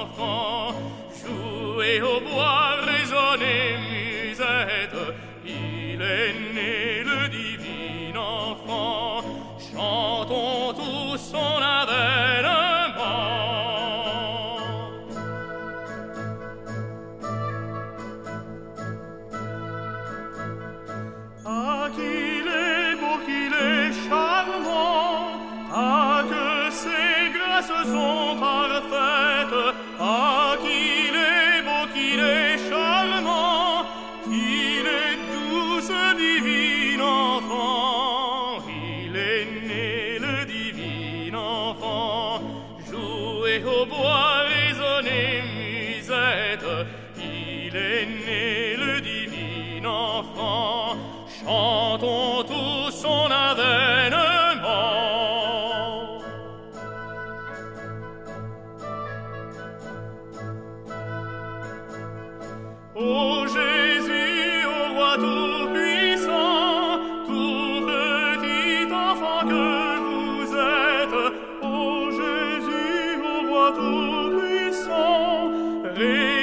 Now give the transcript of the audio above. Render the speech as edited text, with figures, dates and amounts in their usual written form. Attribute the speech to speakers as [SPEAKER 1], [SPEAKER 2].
[SPEAKER 1] enfant. Jouez au bois, résonnez, musette, il est né le divin enfant. Chantons tous son avènement. Ah, qu'il est beau, qu'il est charmant, ah, que ses grâces sont parfaites, ah, qu'il est beau, qu'il est charmant, qu'il est doux, ce divin enfant. Il est né le divin enfant. Jouez au bois, résonnez, musette, il est né le divin enfant. Chantons tous son avènement. Ô Jésus, ô roi tout-puissant, tout petit enfant que vous êtes, ô Jésus, ô roi tout-puissant,